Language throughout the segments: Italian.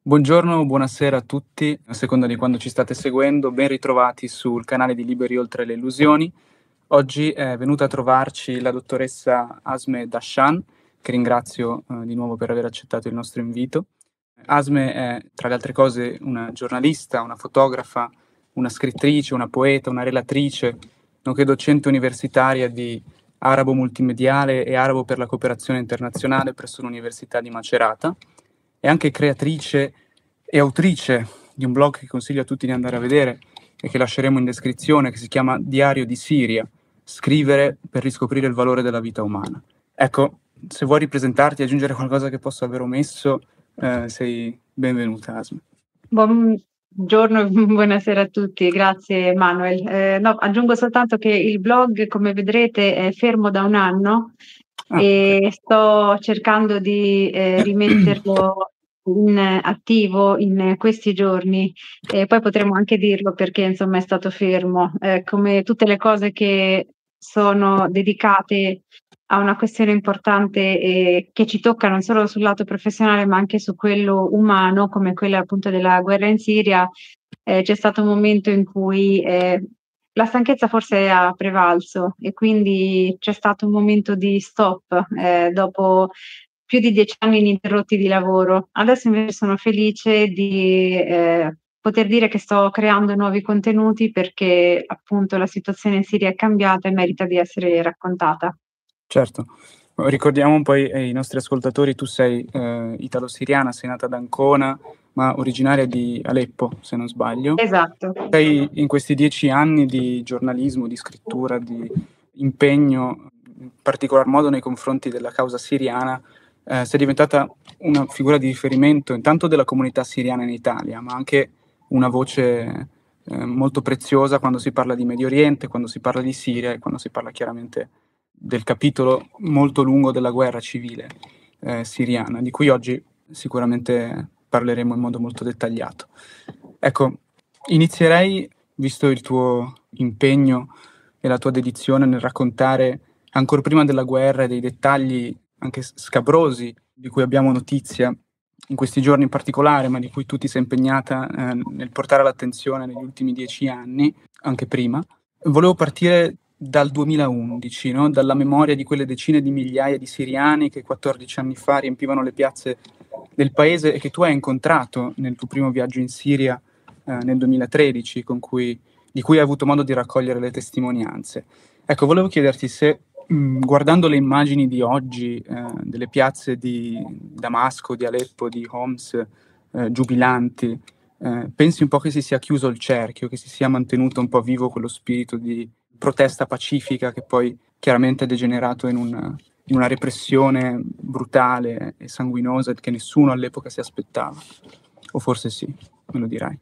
Buongiorno, buonasera a tutti, a seconda di quando ci state seguendo. Ben ritrovati sul canale di Liberi Oltre le Illusioni. Oggi è venuta a trovarci la dottoressa Asme Dashan, che ringrazio di nuovo per aver accettato il nostro invito. Asme è, tra le altre cose, una giornalista, una fotografa, una scrittrice, una poeta, una relatrice, nonché docente universitaria di arabo multimediale e arabo per la cooperazione internazionale presso l'Università di Macerata. È anche creatrice e autrice di un blog che consiglio a tutti di andare a vedere e che lasceremo in descrizione, che si chiama Diario di Siria, scrivere per riscoprire il valore della vita umana. Ecco, se vuoi ripresentarti e aggiungere qualcosa che posso aver omesso, sei benvenuta, Asma. Buongiorno, buonasera a tutti, grazie Manuel. No, aggiungo soltanto che il blog, come vedrete, è fermo da un anno e Ok. sto cercando di rimetterlo in attivo in questi giorni. Poi potremo anche dirlo perché insomma è stato fermo. Come tutte le cose che sono dedicate a una questione importante che ci tocca non solo sul lato professionale ma anche su quello umano, come quella appunto della guerra in Siria, c'è stato un momento in cui la stanchezza forse ha prevalso e quindi c'è stato un momento di stop dopo più di 10 anni ininterrotti di lavoro. Adesso invece sono felice di poter dire che sto creando nuovi contenuti perché appunto la situazione in Siria è cambiata e merita di essere raccontata. Certo. Ricordiamo poi ai nostri ascoltatori, tu sei italo-siriana, sei nata ad Ancona, ma originaria di Aleppo, se non sbaglio. Esatto. Sei in questi 10 anni di giornalismo, di scrittura, di impegno, in particolar modo nei confronti della causa siriana, sei diventata una figura di riferimento intanto della comunità siriana in Italia, ma anche una voce molto preziosa quando si parla di Medio Oriente, quando si parla di Siria e quando si parla chiaramente del capitolo molto lungo della guerra civile siriana, di cui oggi sicuramente parleremo in modo molto dettagliato. Ecco, inizierei, visto il tuo impegno e la tua dedizione nel raccontare ancora prima della guerra e dei dettagli anche scabrosi di cui abbiamo notizia in questi giorni in particolare, ma di cui tu ti sei impegnata nel portare l'attenzione negli ultimi 10 anni, anche prima. Volevo partire dal 2011, no? Dalla memoria di quelle decine di migliaia di siriani che 14 anni fa riempivano le piazze del paese e che tu hai incontrato nel tuo primo viaggio in Siria nel 2013, di cui hai avuto modo di raccogliere le testimonianze. Ecco, volevo chiederti se, guardando le immagini di oggi delle piazze di Damasco, di Aleppo, di Homs, giubilanti, pensi un po' che si sia chiuso il cerchio, che si sia mantenuto un po' vivo quello spirito di protesta pacifica che poi chiaramente è degenerato in una repressione brutale e sanguinosa che nessuno all'epoca si aspettava. O forse sì, me lo dirai.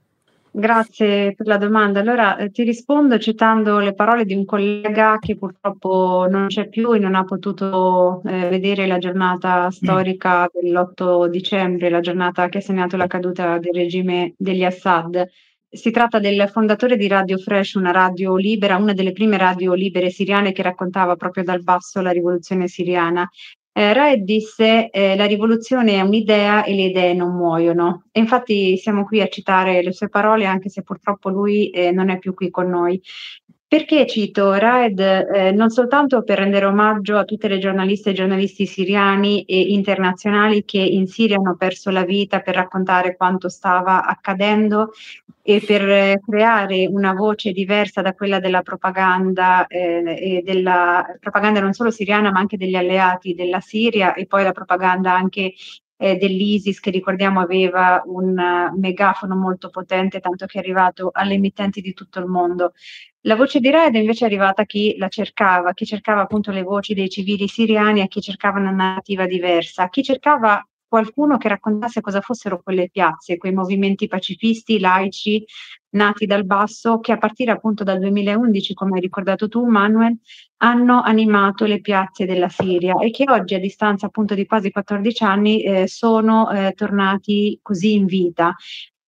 Grazie per la domanda. Allora, ti rispondo citando le parole di un collega che purtroppo non c'è più e non ha potuto, vedere la giornata storica dell'8 dicembre, la giornata che ha segnato la caduta del regime degli Assad. Si tratta del fondatore di Radio Fresh, una radio libera, una delle prime radio libere siriane che raccontava proprio dal basso la rivoluzione siriana. Raed disse: "La rivoluzione è un'idea e le idee non muoiono". E infatti siamo qui a citare le sue parole, anche se purtroppo lui, non è più qui con noi. Perché cito Raed? Non soltanto per rendere omaggio a tutte le giornaliste e giornalisti siriani e internazionali che in Siria hanno perso la vita per raccontare quanto stava accadendo e per creare una voce diversa da quella della propaganda e della propaganda non solo siriana, ma anche degli alleati della Siria e poi la propaganda anche dell'ISIS, che ricordiamo aveva un megafono molto potente, tanto che è arrivato alle emittenti di tutto il mondo. La voce di Raed invece è arrivata a chi la cercava, chi cercava appunto le voci dei civili siriani, a chi cercava una narrativa diversa, a chi cercava qualcuno che raccontasse cosa fossero quelle piazze, quei movimenti pacifisti, laici, nati dal basso, che a partire appunto dal 2011, come hai ricordato tu, Manuel, hanno animato le piazze della Siria e che oggi, a distanza appunto di quasi 14 anni, sono tornati così in vita.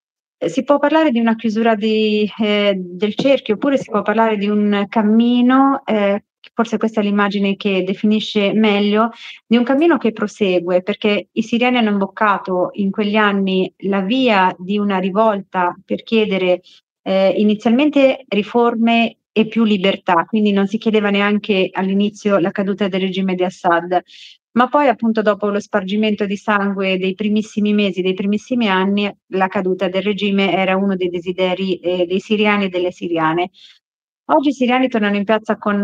Si può parlare di una chiusura del cerchio, oppure si può parlare di un cammino, forse questa è l'immagine che definisce meglio, di un cammino che prosegue, perché i siriani hanno imboccato in quegli anni la via di una rivolta per chiedere inizialmente riforme e più libertà, quindi non si chiedeva neanche all'inizio la caduta del regime di Assad, ma poi appunto dopo lo spargimento di sangue dei primissimi mesi, dei primissimi anni, la caduta del regime era uno dei desideri dei siriani e delle siriane. Oggi i siriani tornano in piazza con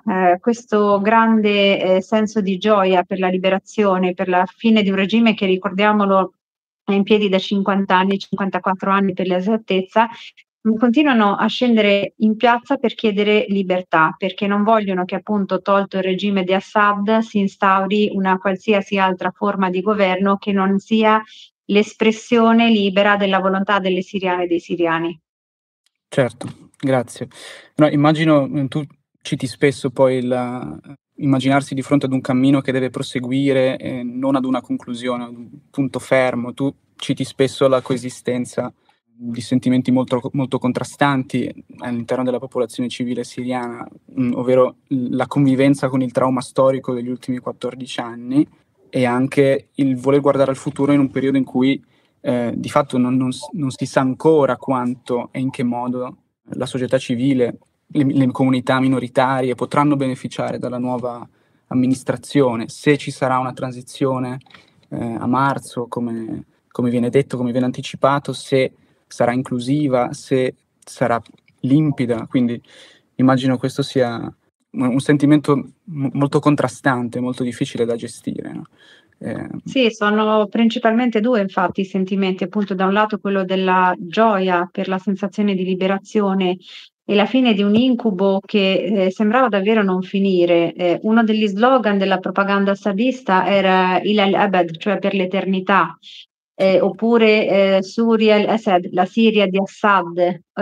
questo grande senso di gioia per la liberazione, per la fine di un regime che, ricordiamolo, è in piedi da 50 anni, 54 anni per l'esattezza, continuano a scendere in piazza per chiedere libertà, perché non vogliono che appunto, tolto il regime di Assad, si instauri una qualsiasi altra forma di governo che non sia l'espressione libera della volontà delle siriane e dei siriani. Certo, grazie. No, immagino, tu citi spesso poi immaginarsi di fronte ad un cammino che deve proseguire e non ad una conclusione, ad un punto fermo. Tu citi spesso la coesistenza di sentimenti molto contrastanti all'interno della popolazione civile siriana, ovvero la convivenza con il trauma storico degli ultimi 14 anni e anche il voler guardare al futuro in un periodo in cui di fatto non si sa ancora quanto e in che modo la società civile, le comunità minoritarie potranno beneficiare dalla nuova amministrazione, se ci sarà una transizione a marzo, come viene detto, come viene anticipato, se sarà inclusiva, se sarà limpida. Quindi immagino questo sia un sentimento molto contrastante, molto difficile da gestire, no? Sì, sono principalmente 2 infatti i sentimenti, appunto da un lato quello della gioia per la sensazione di liberazione e la fine di un incubo che, sembrava davvero non finire. Uno degli slogan della propaganda sadista era "Ila al-Abad", cioè per l'eternità, oppure, "Suria al-Assad", la Siria di Assad,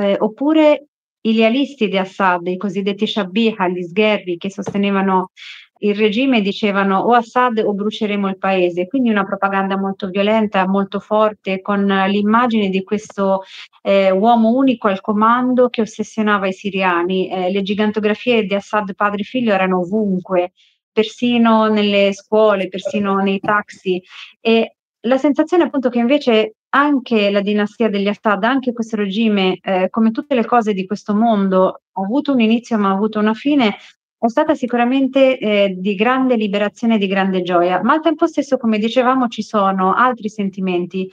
oppure i lealisti di Assad, i cosiddetti Shabbiha, gli sgherri che sostenevano il regime, dicevano o Assad o bruceremo il paese. Quindi una propaganda molto violenta, molto forte, con l'immagine di questo uomo unico al comando che ossessionava i siriani. Le gigantografie di Assad padre e figlio erano ovunque, persino nelle scuole, persino nei taxi. E la sensazione appunto che invece anche la dinastia degli Assad, anche questo regime, come tutte le cose di questo mondo, ha avuto un inizio ma ha avuto una fine, è stata sicuramente, di grande liberazione e di grande gioia, ma al tempo stesso, come dicevamo, ci sono altri sentimenti.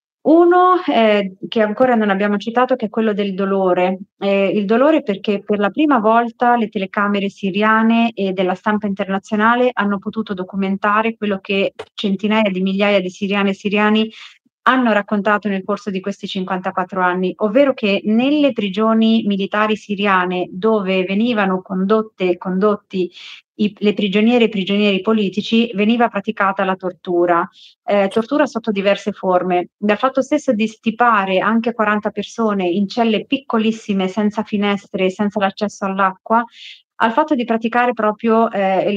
Uno, che ancora non abbiamo citato, che è quello del dolore. Il dolore perché per la prima volta le telecamere siriane e della stampa internazionale hanno potuto documentare quello che centinaia di migliaia di siriane e siriani hanno raccontato nel corso di questi 54 anni, ovvero che nelle prigioni militari siriane dove venivano condotte e condotti le prigioniere e i prigionieri politici, veniva praticata la tortura, tortura sotto diverse forme. Dal fatto stesso di stipare anche 40 persone in celle piccolissime, senza finestre, senza l'accesso all'acqua, al fatto di praticare proprio,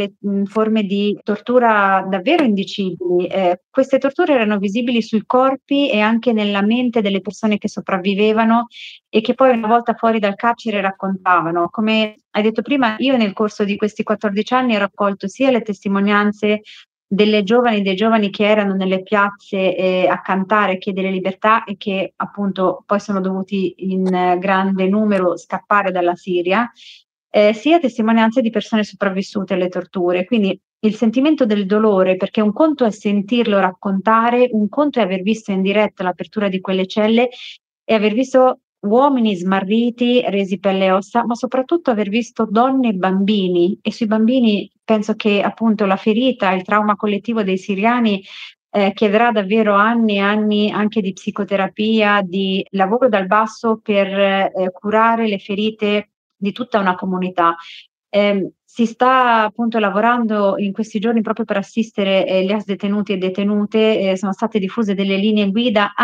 forme di tortura davvero indicibili. Queste torture erano visibili sui corpi e anche nella mente delle persone che sopravvivevano e che poi una volta fuori dal carcere raccontavano. Come hai detto prima, io nel corso di questi 14 anni ho raccolto sia le testimonianze delle giovani e dei giovani che erano nelle piazze, a cantare, a chiedere libertà e che appunto poi sono dovuti in grande numero scappare dalla Siria, sia testimonianze di persone sopravvissute alle torture. Quindi il sentimento del dolore, perché un conto è sentirlo raccontare, un conto è aver visto in diretta l'apertura di quelle celle e aver visto uomini smarriti, resi pelle e ossa, ma soprattutto aver visto donne e bambini. E sui bambini penso che appunto la ferita, il trauma collettivo dei siriani chiederà davvero anni e anni anche di psicoterapia, di lavoro dal basso per curare le ferite di tutta una comunità. Si sta appunto lavorando in questi giorni proprio per assistere, gli ex detenuti e detenute, sono state diffuse delle linee guida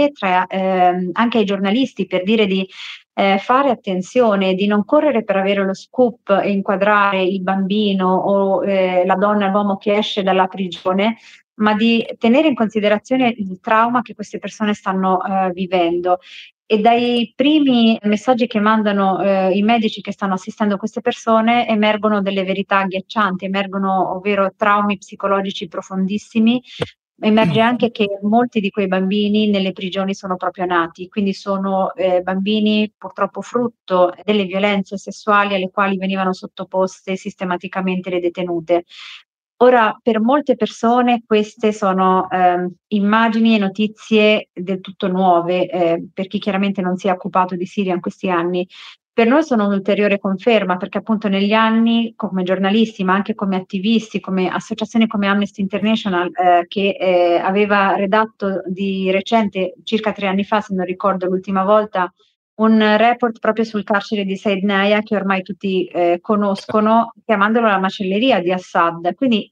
anche ai giornalisti per dire di, fare attenzione, di non correre per avere lo scoop e inquadrare il bambino o, la donna, l'uomo che esce dalla prigione, ma di tenere in considerazione il trauma che queste persone stanno vivendo. E dai primi messaggi che mandano i medici che stanno assistendo queste persone emergono delle verità agghiaccianti, emergono ovvero traumi psicologici profondissimi. Emerge anche che molti di quei bambini nelle prigioni sono proprio nati, quindi sono bambini purtroppo frutto delle violenze sessuali alle quali venivano sottoposte sistematicamente le detenute. Ora, per molte persone queste sono immagini e notizie del tutto nuove, per chi chiaramente non si è occupato di Siria in questi anni. Per noi sono un'ulteriore conferma, perché appunto negli anni, come giornalisti, ma anche come attivisti, come associazioni come Amnesty International, che aveva redatto di recente, circa 3 anni fa, se non ricordo l'ultima volta, un report proprio sul carcere di Said Naya che ormai tutti conoscono, chiamandolo la macelleria di Assad. Quindi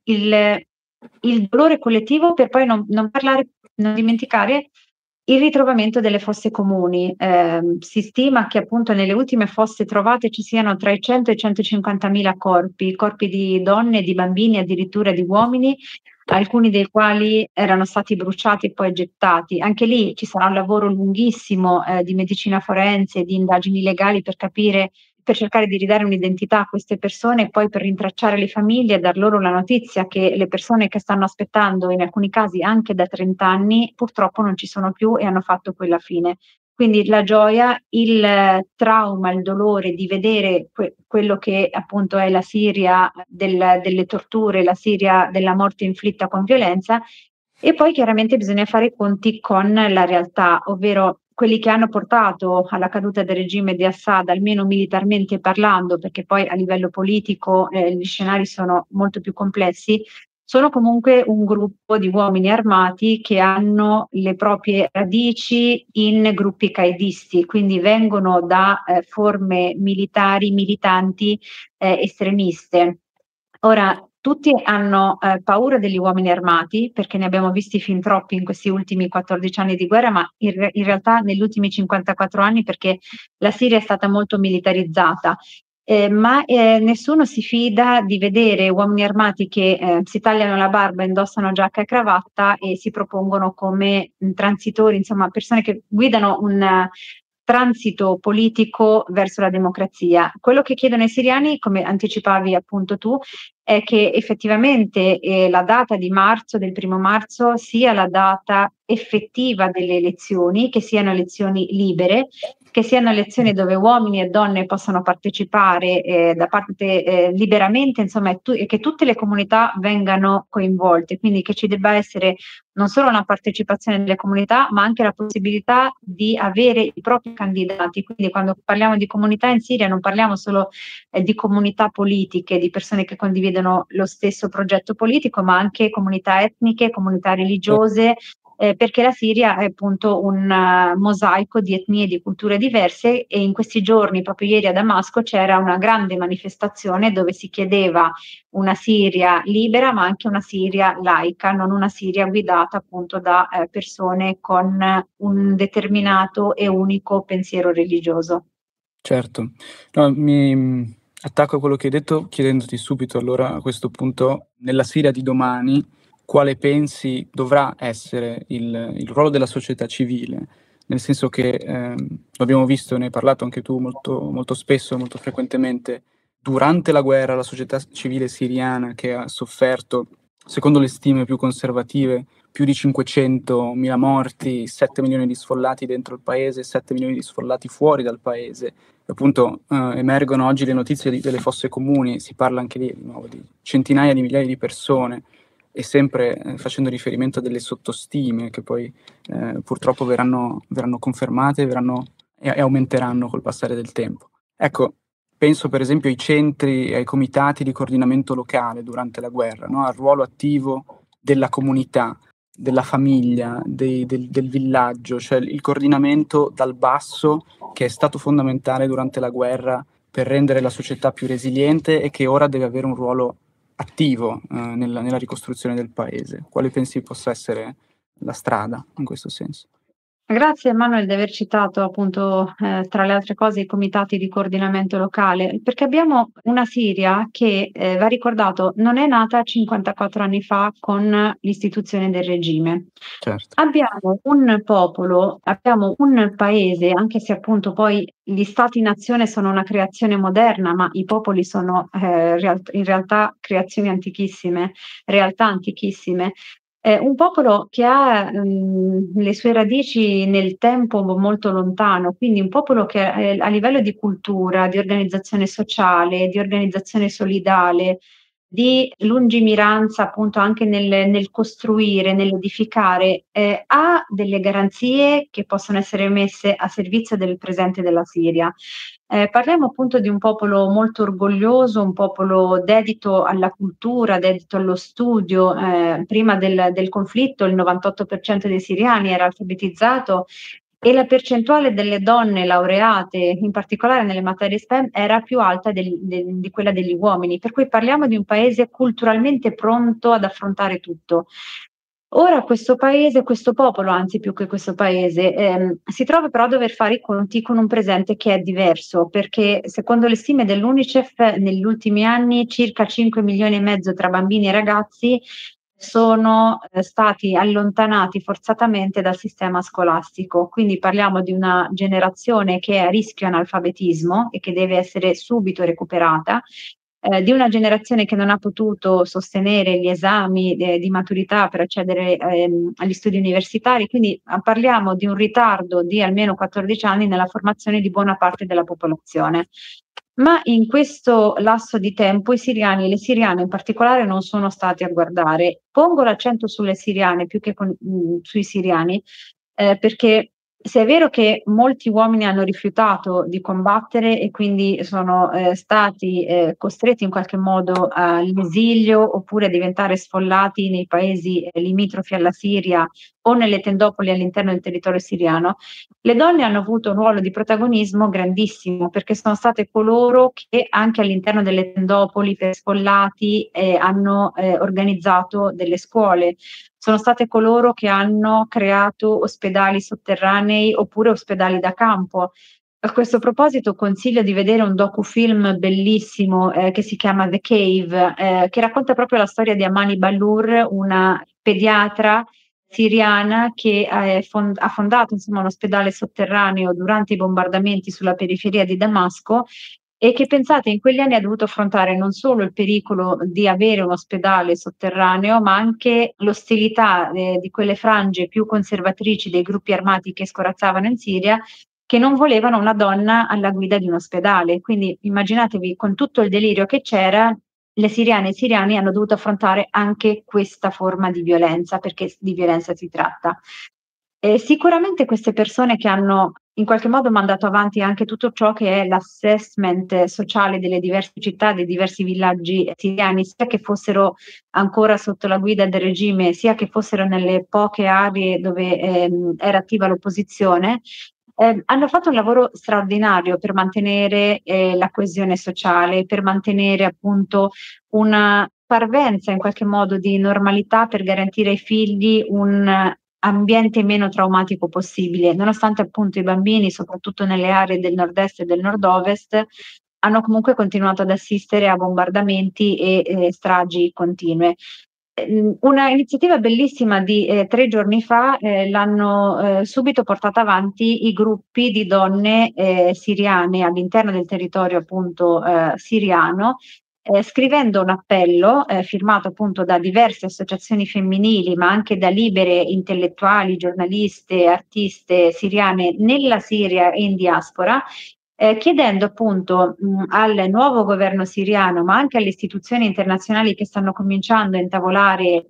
il dolore collettivo per poi non parlare, non dimenticare il ritrovamento delle fosse comuni. Si stima che appunto nelle ultime fosse trovate ci siano tra i 100 e i 150.000 corpi di donne, di bambini, addirittura di uomini, alcuni dei quali erano stati bruciati e poi gettati. Anche lì ci sarà un lavoro lunghissimo di medicina forense, di indagini legali per capire, per cercare di ridare un'identità a queste persone e poi per rintracciare le famiglie e dar loro la notizia che le persone che stanno aspettando, in alcuni casi anche da 30 anni, purtroppo non ci sono più e hanno fatto quella fine. Quindi la gioia, il trauma, il dolore di vedere quello che appunto è la Siria delle torture, la Siria della morte inflitta con violenza, e poi chiaramente bisogna fare i conti con la realtà, ovvero quelli che hanno portato alla caduta del regime di Assad, almeno militarmente parlando, perché poi a livello politico gli scenari sono molto più complessi, sono comunque un gruppo di uomini armati che hanno le proprie radici in gruppi qaedisti, quindi vengono da forme militari, militanti estremiste. Ora, tutti hanno paura degli uomini armati, perché ne abbiamo visti fin troppi in questi ultimi 14 anni di guerra, ma in realtà negli ultimi 54 anni, perché la Siria è stata molto militarizzata. Ma nessuno si fida di vedere uomini armati che si tagliano la barba, indossano giacca e cravatta e si propongono come transitori, insomma, persone che guidano un transito politico verso la democrazia. Quello che chiedono i siriani, come anticipavi appunto tu, è che effettivamente la data di marzo, del 1° marzo, sia la data effettiva delle elezioni, che siano elezioni libere, che siano elezioni dove uomini e donne possano partecipare da parte liberamente, insomma, e che tutte le comunità vengano coinvolte, quindi che ci debba essere non solo una partecipazione delle comunità, ma anche la possibilità di avere i propri candidati. Quindi quando parliamo di comunità in Siria non parliamo solo di comunità politiche, di persone che condividono lo stesso progetto politico, ma anche comunità etniche, comunità religiose, perché la Siria è appunto un mosaico di etnie e di culture diverse, e in questi giorni, proprio ieri a Damasco, c'era una grande manifestazione dove si chiedeva una Siria libera, ma anche una Siria laica, non una Siria guidata appunto da persone con un determinato e unico pensiero religioso. Certo. No, mi attacco a quello che hai detto chiedendoti subito allora a questo punto, nella Siria di domani, quale pensi dovrà essere il ruolo della società civile? Nel senso che, lo abbiamo visto, ne hai parlato anche tu molto spesso, molto frequentemente, durante la guerra la società civile siriana che ha sofferto, secondo le stime più conservative, più di 500.000 morti, 7 milioni di sfollati dentro il paese, 7 milioni di sfollati fuori dal paese. Appunto emergono oggi le notizie delle fosse comuni, si parla anche lì di nuovo di centinaia di migliaia di persone, e sempre facendo riferimento a delle sottostime che poi purtroppo verranno confermate e aumenteranno col passare del tempo. Ecco, penso per esempio ai centri e ai comitati di coordinamento locale durante la guerra, no? Al ruolo attivo della comunità, della famiglia, del villaggio, cioè il coordinamento dal basso che è stato fondamentale durante la guerra per rendere la società più resiliente e che ora deve avere un ruolo attivo nella ricostruzione del paese. Quale pensi possa essere la strada in questo senso? Grazie Emanuel di aver citato appunto, tra le altre cose, i comitati di coordinamento locale, perché abbiamo una Siria che, va ricordato, non è nata 54 anni fa con l'istituzione del regime. Certo. Abbiamo un popolo, abbiamo un paese, anche se appunto poi gli stati-nazione sono una creazione moderna, ma i popoli sono, in realtà creazioni antichissime, realtà antichissime. Un popolo che ha, le sue radici nel tempo molto lontano, quindi un popolo che, a livello di cultura, di organizzazione sociale, di organizzazione solidale, di lungimiranza appunto anche nel costruire, nell'edificare, ha delle garanzie che possono essere messe a servizio del presente della Siria. Parliamo appunto di un popolo molto orgoglioso, un popolo dedito alla cultura, dedito allo studio. Prima del conflitto il 98% dei siriani era alfabetizzato e la percentuale delle donne laureate, in particolare nelle materie STEM, era più alta di quella degli uomini. Per cui parliamo di un paese culturalmente pronto ad affrontare tutto. Ora questo paese, questo popolo, anzi più che questo paese, si trova però a dover fare i conti con un presente che è diverso, perché secondo le stime dell'UNICEF negli ultimi anni circa 5 milioni e mezzo tra bambini e ragazzi sono stati allontanati forzatamente dal sistema scolastico. Quindi parliamo di una generazione che è a rischio analfabetismo e che deve essere subito recuperata, di una generazione che non ha potuto sostenere gli esami di maturità per accedere agli studi universitari, quindi parliamo di un ritardo di almeno 14 anni nella formazione di buona parte della popolazione. Ma in questo lasso di tempo i siriani e le siriane in particolare non sono stati a guardare. Pongo l'accento sulle siriane più che sui siriani, perché se è vero che molti uomini hanno rifiutato di combattere e quindi sono, stati, costretti in qualche modo all'esilio oppure a diventare sfollati nei paesi, limitrofi alla Siria o nelle tendopoli all'interno del territorio siriano, le donne hanno avuto un ruolo di protagonismo grandissimo, perché sono state coloro che anche all'interno delle tendopoli per sfollati, hanno, organizzato delle scuole. Sono state coloro che hanno creato ospedali sotterranei oppure ospedali da campo. A questo proposito consiglio di vedere un docufilm bellissimo, che si chiama The Cave, che racconta proprio la storia di Amani Ballur, una pediatra siriana che ha fondato insomma un ospedale sotterraneo durante i bombardamenti sulla periferia di Damasco e che pensate in quegli anni ha dovuto affrontare non solo il pericolo di avere un ospedale sotterraneo, ma anche l'ostilità, di quelle frange più conservatrici dei gruppi armati che scorazzavano in Siria, che non volevano una donna alla guida di un ospedale. Quindi immaginatevi con tutto il delirio che c'era, le siriane e i siriani hanno dovuto affrontare anche questa forma di violenza, perché di violenza si tratta. Sicuramente queste persone che hanno in qualche modo mandato avanti anche tutto ciò che è l'assessment sociale delle diverse città, dei diversi villaggi siriani, sia che fossero ancora sotto la guida del regime, sia che fossero nelle poche aree dove era attiva l'opposizione, hanno fatto un lavoro straordinario per mantenere la coesione sociale, per mantenere appunto una parvenza in qualche modo di normalità per garantire ai figli un ambiente meno traumatico possibile, nonostante appunto i bambini, soprattutto nelle aree del nord-est e del nord-ovest, hanno comunque continuato ad assistere a bombardamenti e stragi continue. Una iniziativa bellissima di 3 giorni fa, l'hanno, subito portata avanti i gruppi di donne, siriane all'interno del territorio appunto, siriano, scrivendo un appello, firmato appunto da diverse associazioni femminili, ma anche da libere intellettuali, giornaliste, artiste siriane nella Siria e in diaspora, chiedendo appunto, al nuovo governo siriano, ma anche alle istituzioni internazionali che stanno cominciando a intavolare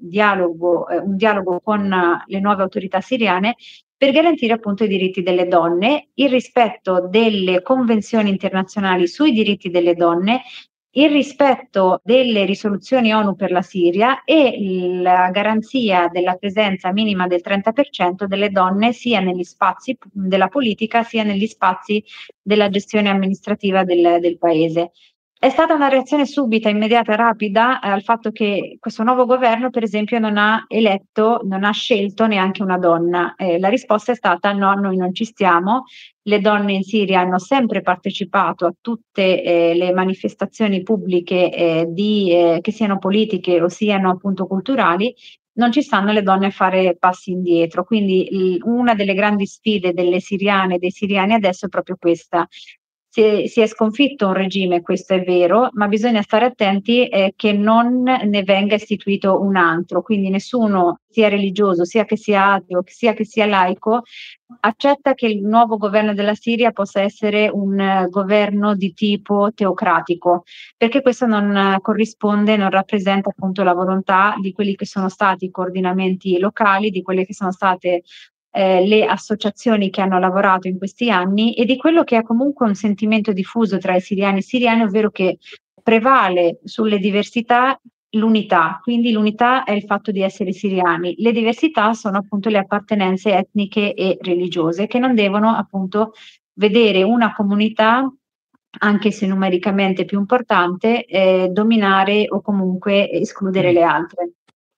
un dialogo con le nuove autorità siriane, per garantire appunto i diritti delle donne, il rispetto delle convenzioni internazionali sui diritti delle donne, il rispetto delle risoluzioni ONU per la Siria e la garanzia della presenza minima del 30% delle donne sia negli spazi della politica sia negli spazi della gestione amministrativa del paese. È stata una reazione subita, immediata e rapida, al fatto che questo nuovo governo, per esempio, non ha scelto neanche una donna. La risposta è stata: "No, noi non ci stiamo". Le donne in Siria hanno sempre partecipato a tutte, le manifestazioni pubbliche, che siano politiche o siano appunto culturali, non ci stanno le donne a fare passi indietro. Quindi una delle grandi sfide delle siriane e dei siriani adesso è proprio questa. Si è sconfitto un regime, questo è vero, ma bisogna stare attenti, che non ne venga istituito un altro. Quindi nessuno, sia religioso, sia che sia ateo, sia che sia laico, accetta che il nuovo governo della Siria possa essere un governo di tipo teocratico, perché questo non corrisponde, non rappresenta appunto la volontà di quelli che sono stati i coordinamenti locali, di quelle che sono state le associazioni che hanno lavorato in questi anni e di quello che è comunque un sentimento diffuso tra i siriani e siriane, ovvero che prevale sulle diversità l'unità, quindi l'unità è il fatto di essere siriani, le diversità sono appunto le appartenenze etniche e religiose che non devono appunto vedere una comunità, anche se numericamente più importante, dominare o comunque escludere le altre.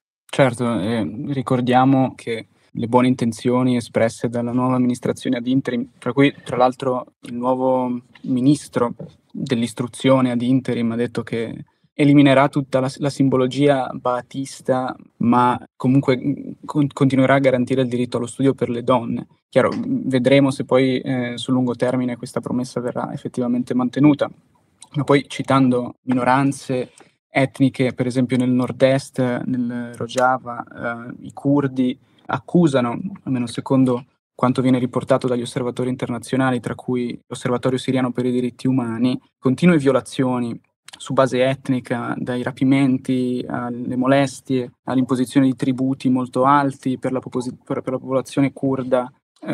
Certo, ricordiamo che le buone intenzioni espresse dalla nuova amministrazione ad interim, tra cui tra l'altro il nuovo ministro dell'istruzione ad interim ha detto che eliminerà tutta la simbologia baatista, ma comunque continuerà a garantire il diritto allo studio per le donne. Chiaro, vedremo se poi sul lungo termine questa promessa verrà effettivamente mantenuta. Ma poi citando minoranze etniche, per esempio nel nord-est, nel Rojava, i curdi accusano, almeno secondo quanto viene riportato dagli osservatori internazionali, tra cui l'Osservatorio siriano per i diritti umani, continue violazioni su base etnica, dai rapimenti alle molestie, all'imposizione di tributi molto alti per la popolazione curda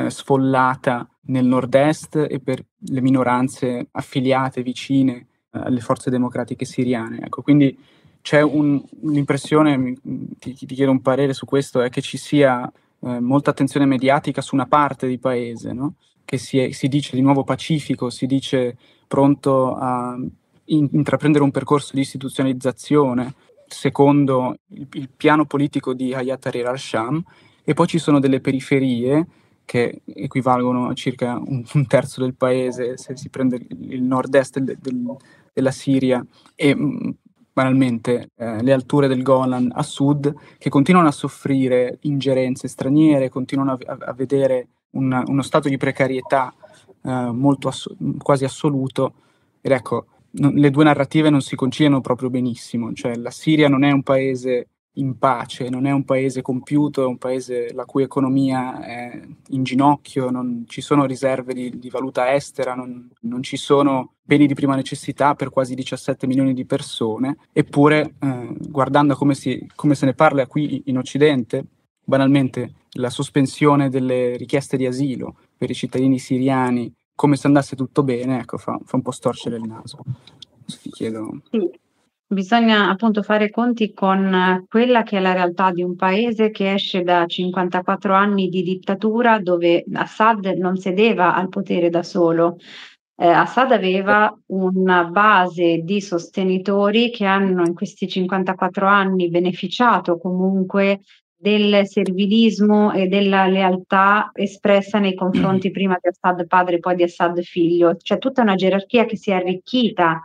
sfollata nel nord-est e per le minoranze affiliate, vicine alle forze democratiche siriane. Ecco, quindi c'è l'impressione, ti chiedo un parere su questo, è che ci sia molta attenzione mediatica su una parte di paese, no? Che si dice di nuovo pacifico, si dice pronto a intraprendere un percorso di istituzionalizzazione secondo il piano politico di Hayat Tahrir al-Sham, e poi ci sono delle periferie che equivalgono a circa un terzo del paese, se si prende il nord-est della Siria e banalmente le alture del Golan a sud, che continuano a soffrire ingerenze straniere, continuano a vedere uno stato di precarietà molto quasi assoluto. Ed ecco, le due narrative non si conciliano proprio benissimo, cioè la Siria non è un paese in pace, non è un paese compiuto, è un paese la cui economia è in ginocchio, non ci sono riserve di valuta estera, non ci sono beni di prima necessità per quasi 17 milioni di persone, eppure guardando come se ne parla qui in Occidente, banalmente la sospensione delle richieste di asilo per i cittadini siriani, come se andasse tutto bene, ecco, fa un po' storcere il naso. Ti chiedo. Sì, bisogna appunto fare i conti con quella che è la realtà di un paese che esce da 54 anni di dittatura dove Assad non sedeva al potere da solo. Assad aveva una base di sostenitori che hanno in questi 54 anni beneficiato comunque del servilismo e della lealtà espressa nei confronti prima di Assad padre e poi di Assad figlio. C'è tutta una gerarchia che si è arricchita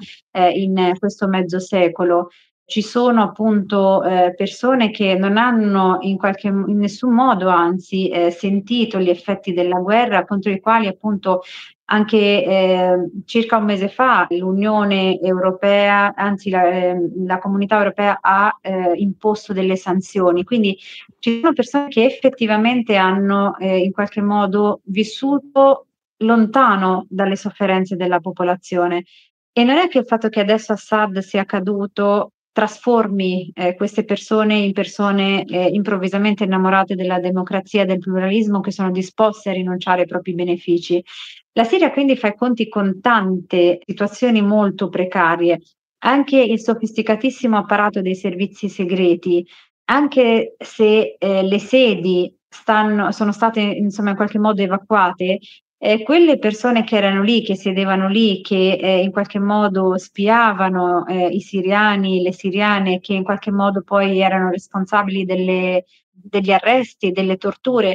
in questo mezzo secolo. Ci sono appunto persone che non hanno in nessun modo, anzi, sentito gli effetti della guerra, contro i quali appunto anche circa un mese fa l'Unione Europea, anzi la Comunità Europea ha imposto delle sanzioni. Quindi ci sono persone che effettivamente hanno in qualche modo vissuto lontano dalle sofferenze della popolazione. E non è che il fatto che adesso Assad sia caduto trasformi queste persone in persone improvvisamente innamorate della democrazia e del pluralismo, che sono disposte a rinunciare ai propri benefici. La Siria quindi fa i conti con tante situazioni molto precarie, anche il sofisticatissimo apparato dei servizi segreti, anche se le sedi sono state insomma in qualche modo evacuate, quelle persone che erano lì, che sedevano lì, che in qualche modo spiavano i siriani, le siriane, che in qualche modo poi erano responsabili degli arresti, delle torture,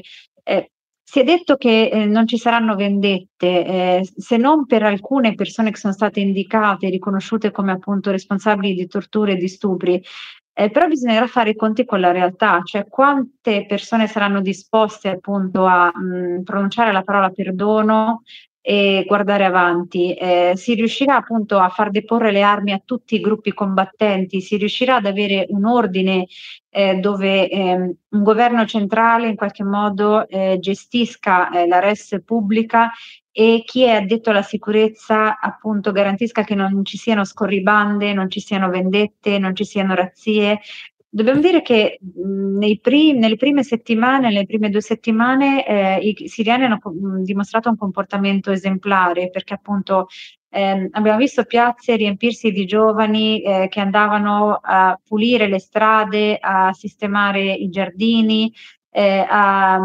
si è detto che non ci saranno vendette, se non per alcune persone che sono state indicate e riconosciute come appunto responsabili di torture e di stupri. Però bisognerà fare i conti con la realtà, cioè quante persone saranno disposte appunto a, pronunciare la parola perdono e guardare avanti. Si riuscirà appunto a far deporre le armi a tutti i gruppi combattenti? Si riuscirà ad avere un ordine, dove, un governo centrale in qualche modo, gestisca, la res pubblica e chi è addetto alla sicurezza appunto garantisca che non ci siano scorribande, non ci siano vendette, non ci siano razzie. Dobbiamo dire che, nelle prime settimane, nelle prime 2 settimane, i siriani hanno dimostrato un comportamento esemplare, perché appunto, abbiamo visto piazze riempirsi di giovani, che andavano a pulire le strade, a sistemare i giardini, a,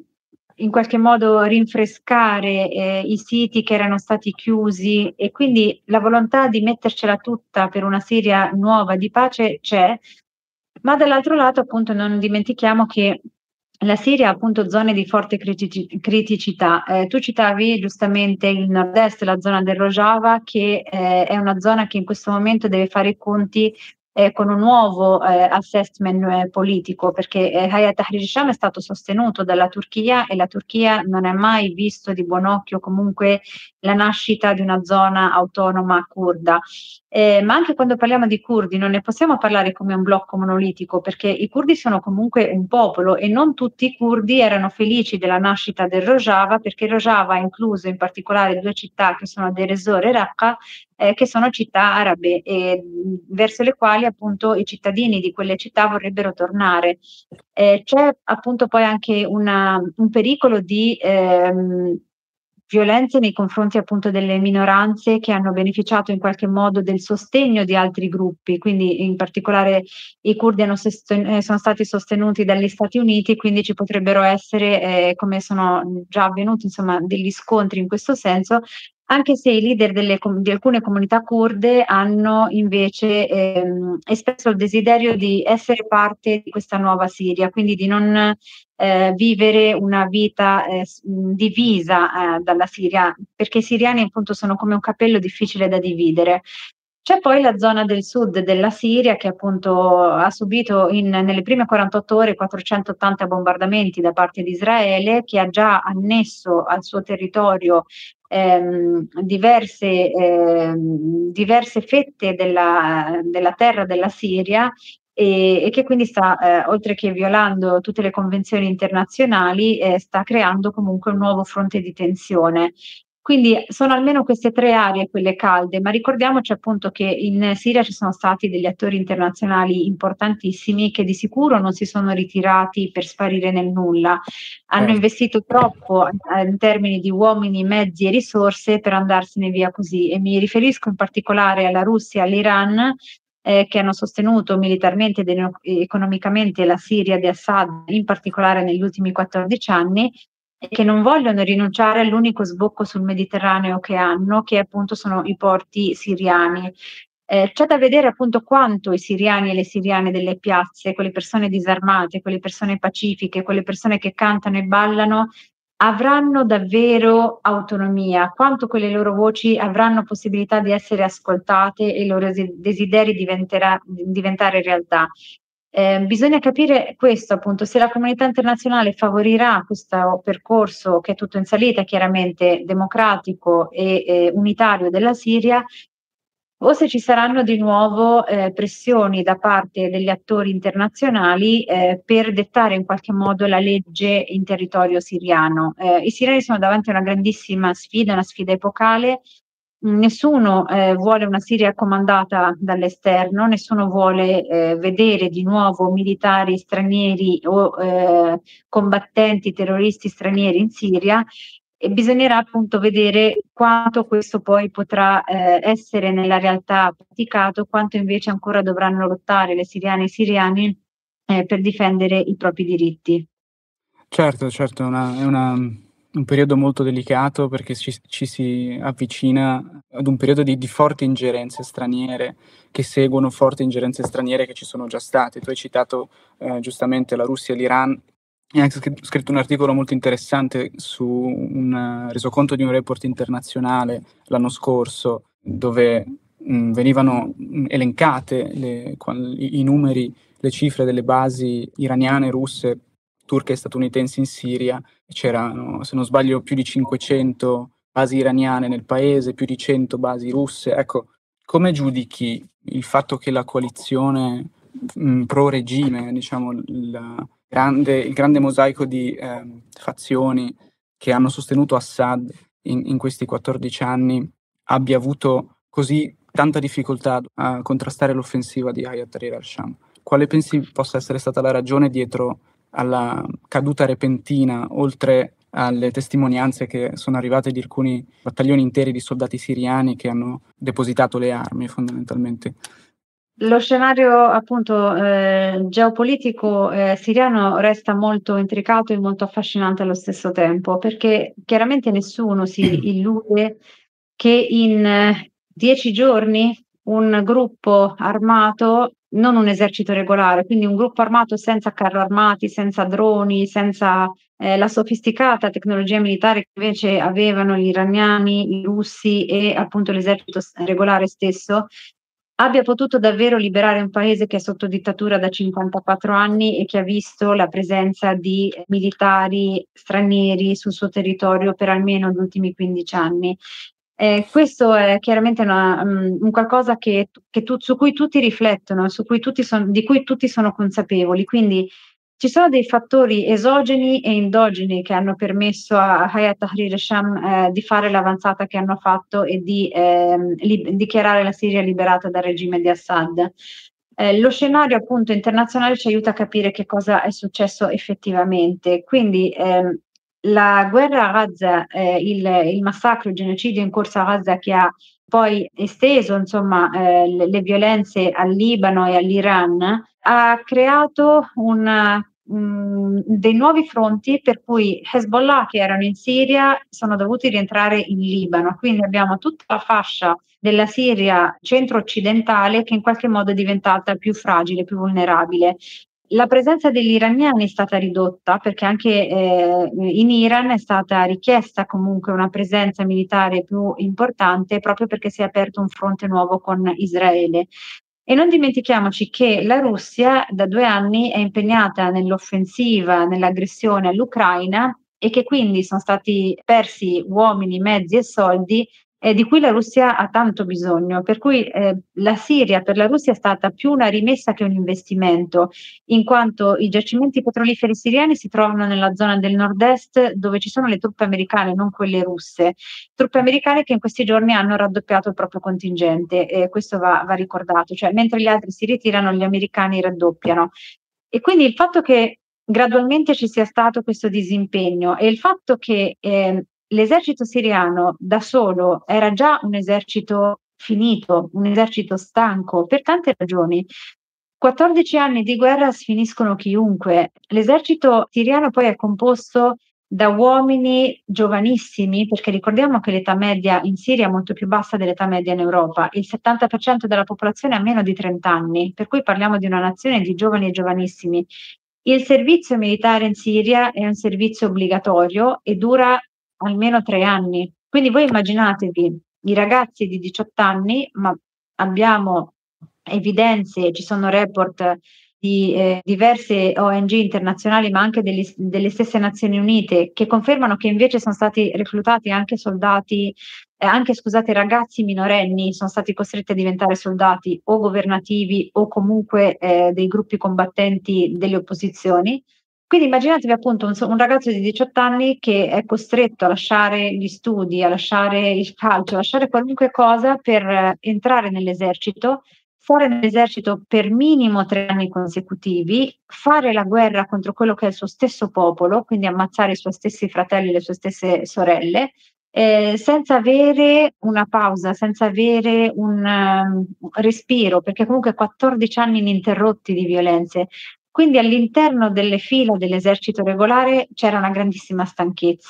in qualche modo rinfrescare, i siti che erano stati chiusi, e quindi la volontà di mettercela tutta per una Siria nuova di pace c'è, ma dall'altro lato appunto non dimentichiamo che la Siria ha appunto zone di forte criticità. Tu citavi giustamente il nord-est, la zona del Rojava, che è una zona che in questo momento deve fare i conti con un nuovo assessment politico, perché Hayat Tahrir al-Sham è stato sostenuto dalla Turchia e la Turchia non ha mai visto di buon occhio comunque la nascita di una zona autonoma curda. Ma anche quando parliamo di curdi non ne possiamo parlare come un blocco monolitico, perché i curdi sono comunque un popolo e non tutti i curdi erano felici della nascita del Rojava, perché il Rojava ha incluso in particolare 2 città che sono Deir ez-Zor e Raqqa, che sono città arabe e verso le quali appunto i cittadini di quelle città vorrebbero tornare. C'è appunto poi anche un pericolo di violenze nei confronti appunto delle minoranze che hanno beneficiato in qualche modo del sostegno di altri gruppi, quindi in particolare i curdi sono stati sostenuti dagli Stati Uniti, quindi ci potrebbero essere, come sono già avvenuti, insomma, degli scontri in questo senso, anche se i leader di alcune comunità curde hanno invece espresso il desiderio di essere parte di questa nuova Siria, quindi di non vivere una vita divisa dalla Siria, perché i siriani appunto sono come un capello difficile da dividere. C'è poi la zona del sud della Siria che appunto ha subito nelle prime 48 ore 480 bombardamenti da parte di Israele, che ha già annesso al suo territorio diverse fette della terra della Siria, e che quindi sta, oltre che violando tutte le convenzioni internazionali, sta creando comunque un nuovo fronte di tensione. Quindi sono almeno queste 3 aree quelle calde, ma ricordiamoci appunto che in Siria ci sono stati degli attori internazionali importantissimi che di sicuro non si sono ritirati per sparire nel nulla. Hanno investito troppo in termini di uomini, mezzi e risorse per andarsene via così, e mi riferisco in particolare alla Russia e all'Iran, che hanno sostenuto militarmente ed economicamente la Siria di Assad, in particolare negli ultimi 14 anni, e che non vogliono rinunciare all'unico sbocco sul Mediterraneo che hanno, che appunto sono i porti siriani. C'è da vedere appunto quanto i siriani e le siriane delle piazze, quelle persone disarmate, quelle persone pacifiche, quelle persone che cantano e ballano, avranno davvero autonomia, quanto quelle loro voci avranno possibilità di essere ascoltate e i loro desideri diventare realtà. Bisogna capire questo appunto, se la comunità internazionale favorirà questo percorso che è tutto in salita, chiaramente democratico e unitario della Siria, o se ci saranno di nuovo pressioni da parte degli attori internazionali per dettare in qualche modo la legge in territorio siriano. I siriani sono davanti a una grandissima sfida, una sfida epocale. Nessuno vuole una Siria comandata dall'esterno, nessuno vuole vedere di nuovo militari stranieri o combattenti terroristi stranieri in Siria, e bisognerà appunto vedere quanto questo poi potrà essere nella realtà praticato, quanto invece ancora dovranno lottare le siriane e i siriani per difendere i propri diritti. Certo, certo, è una un periodo molto delicato perché ci si avvicina ad un periodo di forti ingerenze straniere che seguono forti ingerenze straniere che ci sono già state. Tu hai citato giustamente la Russia e l'Iran e hai anche scritto un articolo molto interessante su un resoconto di un report internazionale l'anno scorso dove venivano elencate i numeri, le cifre delle basi iraniane, russe, turche e statunitensi in Siria. C'erano, se non sbaglio, più di 500 basi iraniane nel paese, più di 100 basi russe. Ecco, come giudichi il fatto che la coalizione pro regime, diciamo, il grande mosaico di fazioni che hanno sostenuto Assad in questi 14 anni abbia avuto così tanta difficoltà a contrastare l'offensiva di Hayat Tahrir al-Sham? Quale pensi possa essere stata la ragione dietro alla caduta repentina, oltre alle testimonianze che sono arrivate di alcuni battaglioni interi di soldati siriani che hanno depositato le armi fondamentalmente? Lo scenario appunto geopolitico siriano resta molto intricato e molto affascinante allo stesso tempo, perché chiaramente nessuno si illude che in 10 giorni un gruppo armato, non un esercito regolare, quindi un gruppo armato senza carri armati, senza droni, senza la sofisticata tecnologia militare che invece avevano gli iraniani, i russi e appunto l'esercito regolare stesso, abbia potuto davvero liberare un paese che è sotto dittatura da 54 anni e che ha visto la presenza di militari stranieri sul suo territorio per almeno gli ultimi 15 anni. Questo è chiaramente un qualcosa su cui tutti riflettono, di cui tutti sono consapevoli. Quindi ci sono dei fattori esogeni e endogeni che hanno permesso a Hayat Tahrir al-Sham di fare l'avanzata che hanno fatto e di dichiarare la Siria liberata dal regime di Assad. Lo scenario appunto internazionale ci aiuta a capire che cosa è successo effettivamente. Quindi la guerra a Gaza, il massacro, il genocidio in corso a Gaza che ha poi esteso insomma le violenze al Libano e all'Iran, ha creato dei nuovi fronti per cui Hezbollah che erano in Siria sono dovuti rientrare in Libano. Quindi abbiamo tutta la fascia della Siria centro-occidentale che in qualche modo è diventata più fragile, più vulnerabile. La presenza degli iraniani è stata ridotta perché anche in Iran è stata richiesta comunque una presenza militare più importante proprio perché si è aperto un fronte nuovo con Israele. E non dimentichiamoci che la Russia da 2 anni è impegnata nell'offensiva, nell'aggressione all'Ucraina e che quindi sono stati persi uomini, mezzi e soldi di cui la Russia ha tanto bisogno. Per cui la Siria per la Russia è stata più una rimessa che un investimento, in quanto i giacimenti petroliferi siriani si trovano nella zona del nord-est dove ci sono le truppe americane, non quelle russe. Truppe americane che in questi giorni hanno raddoppiato il proprio contingente e questo va ricordato, cioè mentre gli altri si ritirano, gli americani raddoppiano. E quindi il fatto che gradualmente ci sia stato questo disimpegno e il fatto che l'esercito siriano da solo era già un esercito finito, un esercito stanco per tante ragioni. 14 anni di guerra sfiniscono chiunque. L'esercito siriano poi è composto da uomini giovanissimi, perché ricordiamo che l'età media in Siria è molto più bassa dell'età media in Europa. Il 70% della popolazione ha meno di 30 anni, per cui parliamo di una nazione di giovani e giovanissimi. Il servizio militare in Siria è un servizio obbligatorio e dura almeno 3 anni. Quindi voi immaginatevi i ragazzi di 18 anni, ma abbiamo evidenze, ci sono report di diverse ONG internazionali, ma anche delle stesse Nazioni Unite, che confermano che invece sono stati reclutati anche soldati, anche scusate, ragazzi minorenni sono stati costretti a diventare soldati o governativi o comunque dei gruppi combattenti delle opposizioni. Quindi immaginatevi appunto un ragazzo di 18 anni che è costretto a lasciare gli studi, a lasciare il calcio, a lasciare qualunque cosa per entrare nell'esercito, stare nell'esercito per minimo 3 anni consecutivi, fare la guerra contro quello che è il suo stesso popolo, quindi ammazzare i suoi stessi fratelli e le sue stesse sorelle, senza avere una pausa, senza avere un respiro, perché comunque 14 anni ininterrotti di violenze. Quindi all'interno delle fila dell'esercito regolare c'era una grandissima stanchezza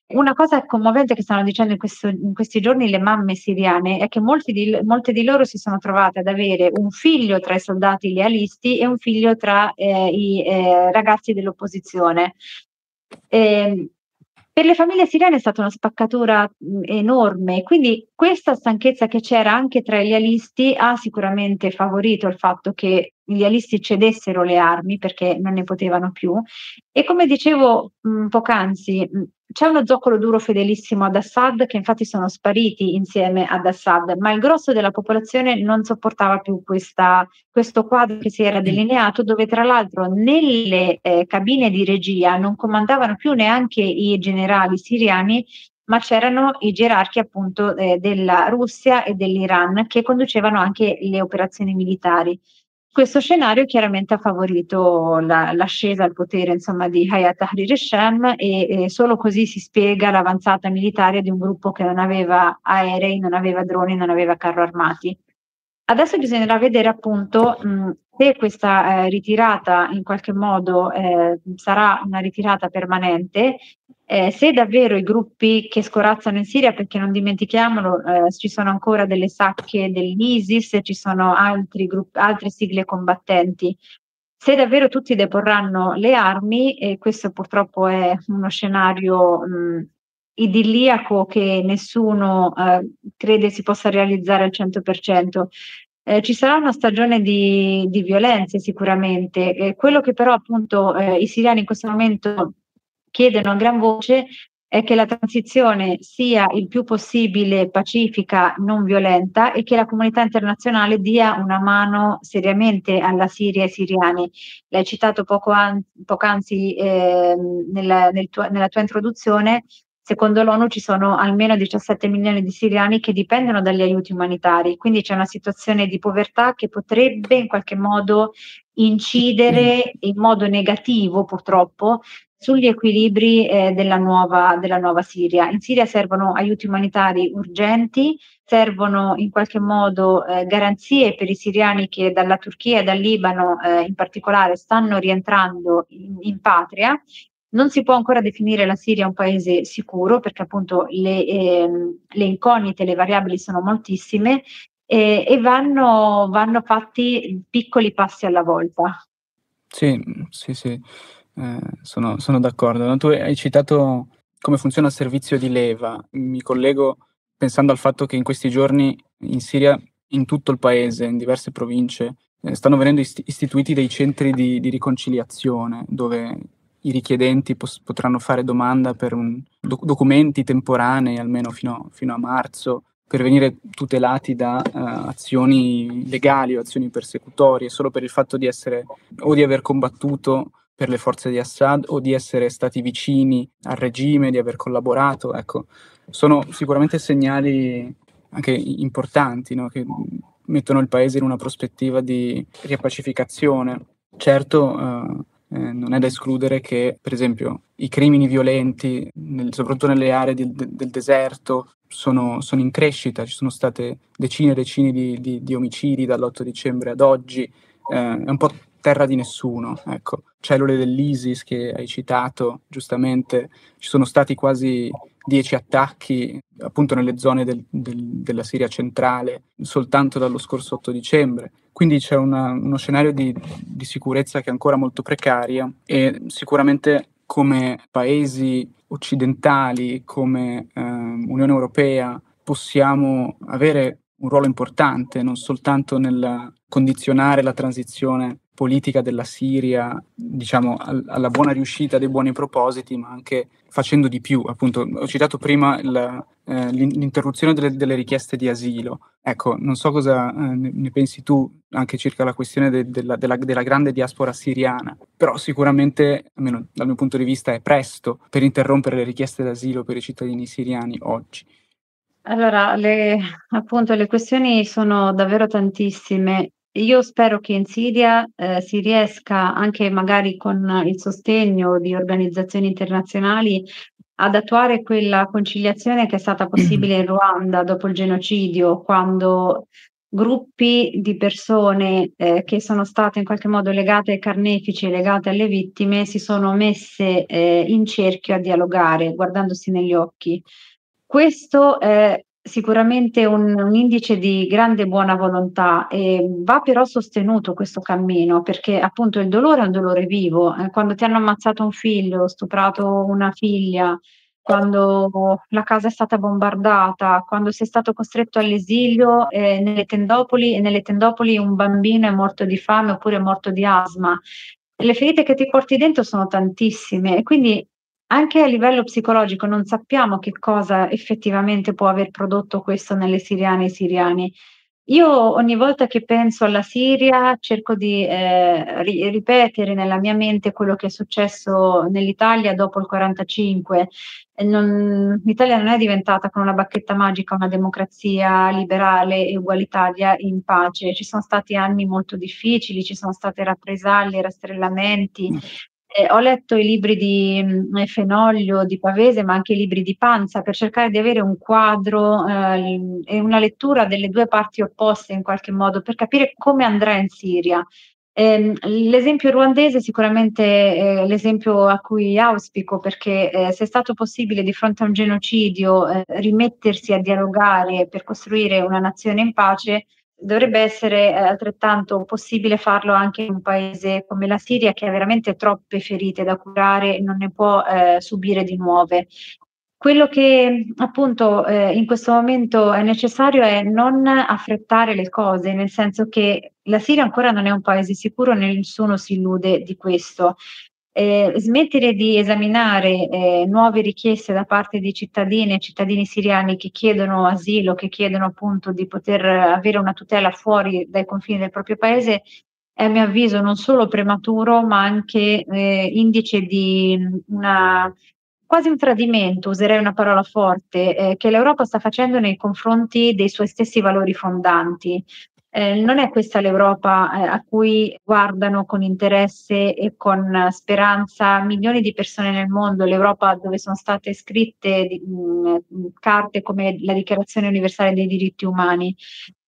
Una cosa commovente che stanno dicendo in questi giorni le mamme siriane è che molte di loro si sono trovate ad avere un figlio tra i soldati lealisti e un figlio tra i ragazzi dell'opposizione. Ehm, per le famiglie siriane è stata una spaccatura enorme, quindi questa stanchezza che c'era anche tra i lealisti ha sicuramente favorito il fatto che i lealisti cedessero le armi perché non ne potevano più. E come dicevo poc'anzi, c'è uno zoccolo duro fedelissimo ad Assad, che infatti sono spariti insieme ad Assad, ma il grosso della popolazione non sopportava più questo quadro che si era delineato, dove tra l'altro nelle cabine di regia non comandavano più neanche i generali siriani, ma c'erano i gerarchi appunto della Russia e dell'Iran che conducevano anche le operazioni militari. Questo scenario chiaramente ha favorito l'ascesa al potere, insomma, di Hayat Tahrir al-Sham e solo così si spiega l'avanzata militare di un gruppo che non aveva aerei, non aveva droni, non aveva carro armati. Adesso bisognerà vedere appunto, se questa, ritirata in qualche modo, sarà una ritirata permanente, se davvero i gruppi che scorazzano in Siria, perché non dimentichiamolo, ci sono ancora delle sacche dell'ISIS, ci sono altre sigle combattenti. Se davvero tutti deporranno le armi, e questo purtroppo è uno scenario, idilliaco che nessuno, crede si possa realizzare al 100%. Ci sarà una stagione di violenze sicuramente. Quello che però appunto, i siriani in questo momento chiedono a gran voce è che la transizione sia il più possibile pacifica, non violenta e che la comunità internazionale dia una mano seriamente alla Siria e ai siriani. L'hai citato poc'anzi nella tua introduzione. Secondo l'ONU ci sono almeno 17 milioni di siriani che dipendono dagli aiuti umanitari, quindi c'è una situazione di povertà che potrebbe in qualche modo incidere in modo negativo, purtroppo, sugli equilibri della nuova Siria. In Siria servono aiuti umanitari urgenti, servono in qualche modo garanzie per i siriani che dalla Turchia e dal Libano in particolare stanno rientrando in patria. Non si può ancora definire la Siria un paese sicuro perché appunto le incognite, le variabili sono moltissime e vanno fatti piccoli passi alla volta. Sì, sì, sì, sono d'accordo. No, tu hai citato come funziona il servizio di leva. Mi collego pensando al fatto che in questi giorni in Siria, in tutto il paese, in diverse province, stanno venendo istituiti dei centri di riconciliazione, dove i richiedenti potranno fare domanda per documenti temporanei, almeno fino a marzo, per venire tutelati da azioni legali o azioni persecutorie, solo per il fatto di essere o di aver combattuto per le forze di Assad o di essere stati vicini al regime, di aver collaborato. Ecco, sono sicuramente segnali anche importanti, no? Che mettono il paese in una prospettiva di riappacificazione. Certo, non è da escludere che, per esempio, i crimini violenti, soprattutto nelle aree del deserto, sono in crescita. Ci sono state decine e decine di omicidi dall'8 dicembre ad oggi. È un po' terra di nessuno, ecco. Cellule dell'ISIS che hai citato, giustamente, ci sono stati quasi 10 attacchi appunto nelle zone della Siria centrale soltanto dallo scorso 8 dicembre. Quindi c'è uno scenario di sicurezza che è ancora molto precaria e sicuramente come paesi occidentali, come Unione Europea, possiamo avere un ruolo importante, non soltanto nel condizionare la transizione politica della Siria, diciamo, alla buona riuscita dei buoni propositi, ma anche facendo di più. Appunto, ho citato prima l'interruzione delle richieste di asilo. Ecco, non so cosa ne pensi tu anche circa la questione della grande diaspora siriana, però sicuramente, almeno dal mio punto di vista, è presto per interrompere le richieste d'asilo per i cittadini siriani oggi. Allora, appunto, le questioni sono davvero tantissime. Io spero che in Siria, si riesca, anche magari con il sostegno di organizzazioni internazionali, ad attuare quella conciliazione che è stata possibile in Ruanda dopo il genocidio, quando gruppi di persone che sono state in qualche modo legate ai carnefici, legate alle vittime, si sono messe in cerchio a dialogare, guardandosi negli occhi. Questo è sicuramente un indice di grande buona volontà e va però sostenuto questo cammino, perché appunto il dolore è un dolore vivo. Quando ti hanno ammazzato un figlio, stuprato una figlia, quando la casa è stata bombardata, quando sei stato costretto all'esilio, e nelle tendopoli un bambino è morto di fame oppure è morto di asma. Le ferite che ti porti dentro sono tantissime e quindi anche a livello psicologico non sappiamo che cosa effettivamente può aver prodotto questo nelle siriane e siriani. Io ogni volta che penso alla Siria cerco di, ripetere nella mia mente quello che è successo nell'Italia dopo il '45. L'Italia non è diventata con una bacchetta magica una democrazia liberale e ugualitaria in pace. Ci sono stati anni molto difficili, ci sono state rappresaglie, rastrellamenti. Ho letto i libri di, Fenoglio, di Pavese, ma anche i libri di Panza per cercare di avere un quadro, e una lettura delle 2 parti opposte in qualche modo, per capire come andrà in Siria. L'esempio ruandese è sicuramente è l'esempio a cui auspico, perché, se è stato possibile di fronte a un genocidio, rimettersi a dialogare per costruire una nazione in pace, dovrebbe essere, altrettanto possibile farlo anche in un paese come la Siria, che ha veramente troppe ferite da curare e non ne può, subire di nuove. Quello che appunto, in questo momento è necessario è non affrettare le cose, nel senso che la Siria ancora non è un paese sicuro, nessuno si illude di questo. Smettere di esaminare, nuove richieste da parte di cittadine e cittadini siriani che chiedono asilo, che chiedono appunto di poter avere una tutela fuori dai confini del proprio paese, è a mio avviso non solo prematuro, ma anche, indice di, una quasi un tradimento, userei una parola forte, che l'Europa sta facendo nei confronti dei suoi stessi valori fondanti. Non è questa l'Europa, a cui guardano con interesse e con speranza milioni di persone nel mondo, l'Europa dove sono state scritte carte come la Dichiarazione universale dei diritti umani.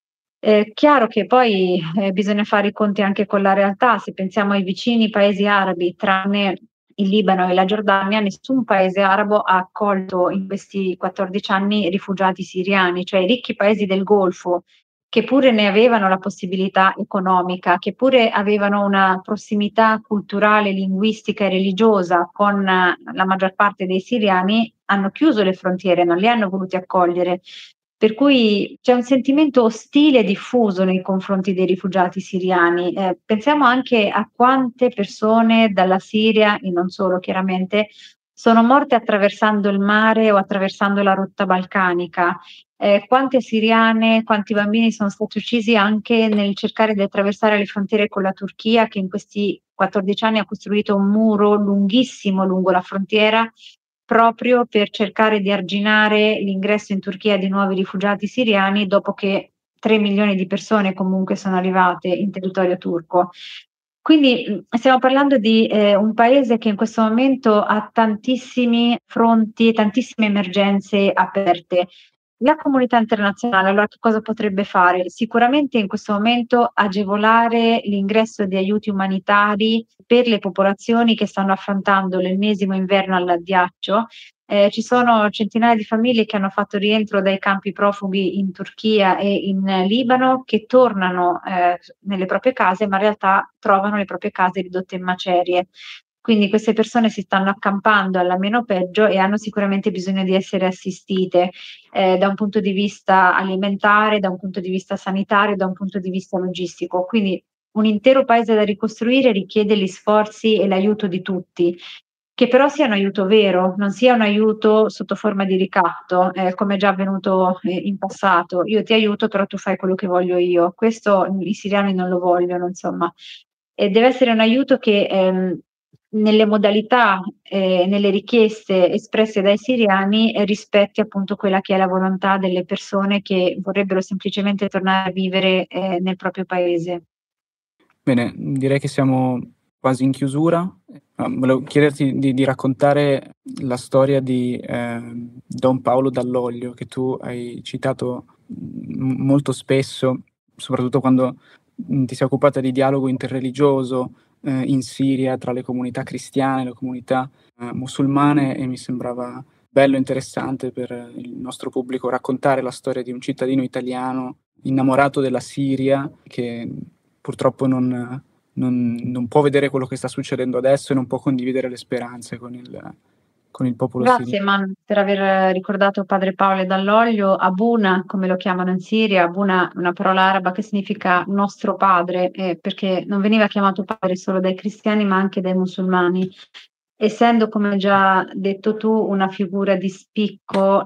Chiaro che poi, bisogna fare i conti anche con la realtà. Se pensiamo ai vicini paesi arabi, tranne il Libano e la Giordania, nessun paese arabo ha accolto in questi 14 anni rifugiati siriani, cioè i ricchi paesi del Golfo, che pure ne avevano la possibilità economica, che pure avevano una prossimità culturale, linguistica e religiosa con la maggior parte dei siriani, hanno chiuso le frontiere, non li hanno voluti accogliere. Per cui c'è un sentimento ostile diffuso nei confronti dei rifugiati siriani. Pensiamo anche a quante persone dalla Siria, e non solo chiaramente, sono morte attraversando il mare o attraversando la rotta balcanica. Quante siriane, quanti bambini sono stati uccisi anche nel cercare di attraversare le frontiere con la Turchia, che in questi 14 anni ha costruito un muro lunghissimo lungo la frontiera, proprio per cercare di arginare l'ingresso in Turchia di nuovi rifugiati siriani, dopo che 3 milioni di persone comunque sono arrivate in territorio turco. Quindi, stiamo parlando di, un paese che in questo momento ha tantissimi fronti, tantissime emergenze aperte. La comunità internazionale allora che cosa potrebbe fare? Sicuramente in questo momento agevolare l'ingresso di aiuti umanitari per le popolazioni che stanno affrontando l'ennesimo inverno al ghiaccio. Ci sono centinaia di famiglie che hanno fatto rientro dai campi profughi in Turchia e in Libano, che tornano, nelle proprie case, ma in realtà trovano le proprie case ridotte in macerie. Quindi queste persone si stanno accampando alla meno peggio e hanno sicuramente bisogno di essere assistite, da un punto di vista alimentare, da un punto di vista sanitario, da un punto di vista logistico. Quindi un intero paese da ricostruire richiede gli sforzi e l'aiuto di tutti, che però sia un aiuto vero, non sia un aiuto sotto forma di ricatto, come è già avvenuto, in passato. Io ti aiuto, però tu fai quello che voglio io. Questo, i siriani non lo vogliono, insomma. E deve essere un aiuto che, nelle modalità e nelle richieste espresse dai siriani, rispetti appunto quella che è la volontà delle persone che vorrebbero semplicemente tornare a vivere, nel proprio paese. Bene, direi che siamo quasi in chiusura. Volevo chiederti di raccontare la storia di Don Paolo Dall'Oglio, che tu hai citato molto spesso soprattutto quando ti sei occupata di dialogo interreligioso in Siria tra le comunità cristiane e le comunità musulmane, e mi sembrava bello e interessante per il nostro pubblico raccontare la storia di un cittadino italiano innamorato della Siria che purtroppo non può vedere quello che sta succedendo adesso e non può condividere le speranze con il popolo siriano. Grazie Manu per aver ricordato padre Paolo Dall'Oglio. Abuna, come lo chiamano in Siria, Abuna è una parola araba che significa nostro padre, perché non veniva chiamato padre solo dai cristiani ma anche dai musulmani. Essendo, come già detto tu, una figura di spicco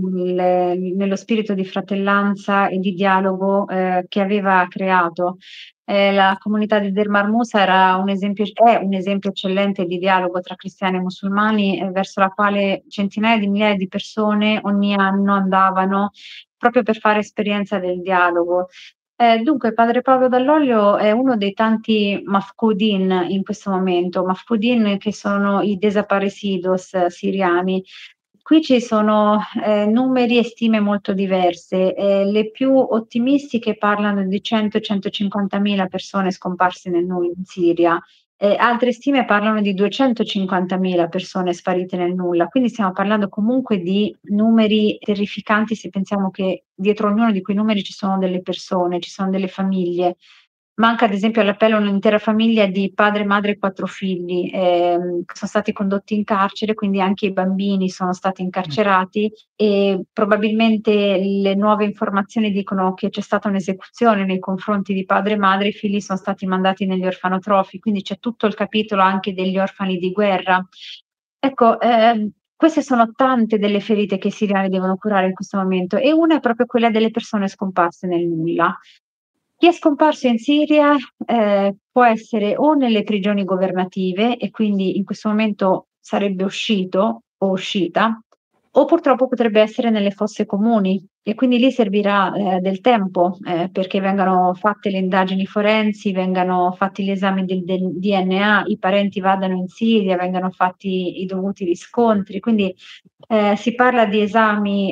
nello spirito di fratellanza e di dialogo che aveva creato. La comunità di Der Marmusa è un esempio eccellente di dialogo tra cristiani e musulmani, verso la quale centinaia di migliaia di persone ogni anno andavano proprio per fare esperienza del dialogo. Dunque padre Paolo Dall'Oglio è uno dei tanti mafqudin in questo momento, mafqudin che sono i desaparecidos siriani. Qui ci sono numeri e stime molto diverse, le più ottimistiche parlano di 100-150.000 persone scomparse nel nulla in Siria. Altre stime parlano di 250.000 persone sparite nel nulla, quindi stiamo parlando comunque di numeri terrificanti se pensiamo che dietro ognuno di quei numeri ci sono delle persone, ci sono delle famiglie. Manca ad esempio all'appello un'intera famiglia di padre, madre e 4 figli, che sono stati condotti in carcere, quindi anche i bambini sono stati incarcerati e probabilmente le nuove informazioni dicono che c'è stata un'esecuzione nei confronti di padre e madre, i figli sono stati mandati negli orfanotrofi, quindi c'è tutto il capitolo anche degli orfani di guerra. Ecco, queste sono tante delle ferite che i siriani devono curare in questo momento e una è proprio quella delle persone scomparse nel nulla. Chi è scomparso in Siria, può essere o nelle prigioni governative e quindi in questo momento sarebbe uscito o uscita, o purtroppo potrebbe essere nelle fosse comuni e quindi lì servirà, del tempo, perché vengano fatte le indagini forensi, vengano fatti gli esami del DNA, i parenti vadano in Siria, vengano fatti i dovuti riscontri. Quindi, si parla di esami,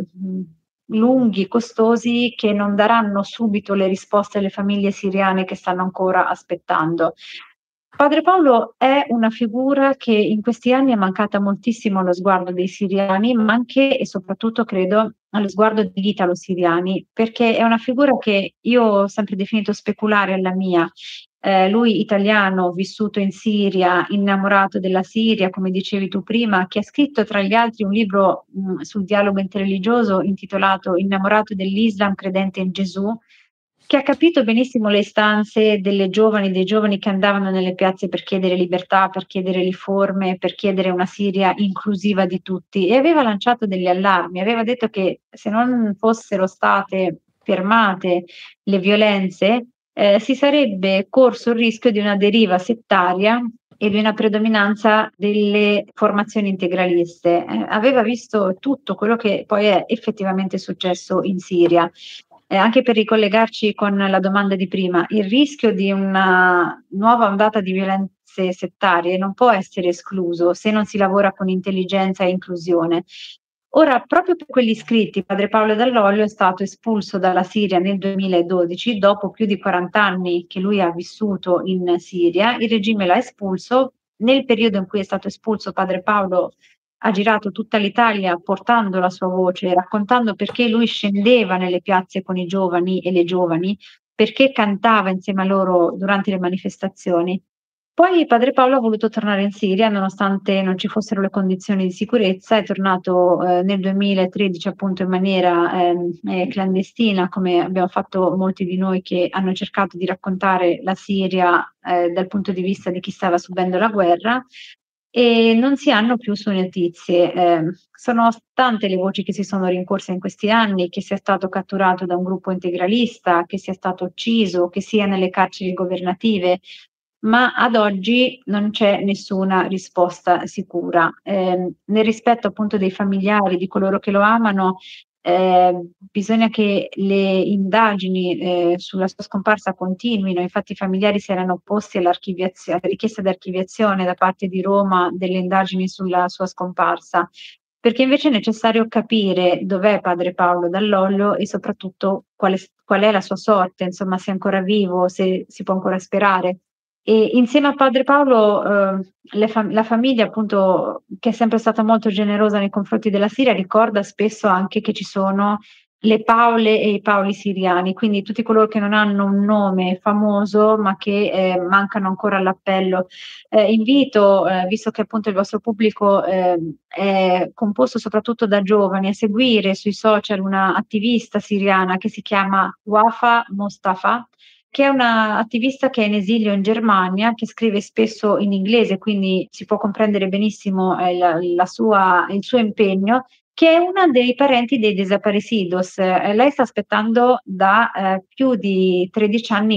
lunghi, costosi, che non daranno subito le risposte alle famiglie siriane che stanno ancora aspettando. Padre Paolo è una figura che in questi anni è mancata moltissimo allo sguardo dei siriani, ma anche e soprattutto credo allo sguardo degli italo-siriani, perché è una figura che io ho sempre definito speculare alla mia. Lui italiano, vissuto in Siria, innamorato della Siria, come dicevi tu prima, che ha scritto tra gli altri un libro sul dialogo interreligioso intitolato Innamorato dell'Islam, credente in Gesù, che ha capito benissimo le istanze delle giovani, dei giovani che andavano nelle piazze per chiedere libertà, per chiedere riforme, per chiedere una Siria inclusiva di tutti e aveva lanciato degli allarmi, aveva detto che se non fossero state fermate le violenze, si sarebbe corso il rischio di una deriva settaria e di una predominanza delle formazioni integraliste. Aveva visto tutto quello che poi è effettivamente successo in Siria. Anche per ricollegarci con la domanda di prima, il rischio di una nuova ondata di violenze settarie non può essere escluso se non si lavora con intelligenza e inclusione. Ora, proprio per quegli scritti, padre Paolo Dall'Oglio è stato espulso dalla Siria nel 2012, dopo più di 40 anni che lui ha vissuto in Siria, il regime l'ha espulso. Nel periodo in cui è stato espulso, padre Paolo ha girato tutta l'Italia portando la sua voce, raccontando perché lui scendeva nelle piazze con i giovani e le giovani, perché cantava insieme a loro durante le manifestazioni. Poi padre Paolo ha voluto tornare in Siria nonostante non ci fossero le condizioni di sicurezza, è tornato nel 2013 appunto in maniera clandestina, come abbiamo fatto molti di noi che hanno cercato di raccontare la Siria dal punto di vista di chi stava subendo la guerra e non si hanno più sue notizie. Sono tante le voci che si sono rincorse in questi anni, che sia stato catturato da un gruppo integralista, che sia stato ucciso, che sia nelle carceri governative, ma ad oggi non c'è nessuna risposta sicura. Nel rispetto appunto dei familiari, di coloro che lo amano, bisogna che le indagini, sulla sua scomparsa continuino. Infatti i familiari si erano opposti alla richiesta di archiviazione da parte di Roma delle indagini sulla sua scomparsa, perché invece è necessario capire dov'è padre Paolo Dall'Oglio e soprattutto qual qual è la sua sorte, insomma, se è ancora vivo, se si può ancora sperare. E insieme a padre Paolo, la famiglia appunto, che è sempre stata molto generosa nei confronti della Siria, ricorda spesso anche che ci sono le Paole e i Paoli siriani, quindi tutti coloro che non hanno un nome famoso, ma che mancano ancora all'appello. Invito, visto che appunto il vostro pubblico è composto soprattutto da giovani, a seguire sui social una attivista siriana che si chiama Wafa Mostafa, che è una attivista che è in esilio in Germania, che scrive spesso in inglese, quindi si può comprendere benissimo il suo impegno, che è una dei parenti dei desaparecidos. Lei sta aspettando da più di 13 anni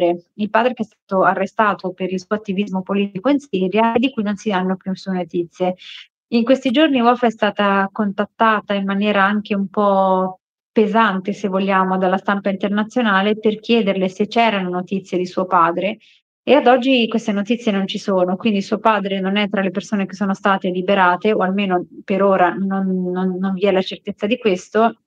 il padre che è stato arrestato per il suo attivismo politico in Siria e di cui non si hanno più sue notizie. In questi giorni Wafa è stata contattata in maniera anche un po' pesante, se vogliamo, dalla stampa internazionale per chiederle se c'erano notizie di suo padre, e ad oggi queste notizie non ci sono, quindi suo padre non è tra le persone che sono state liberate, o almeno per ora non vi è la certezza di questo,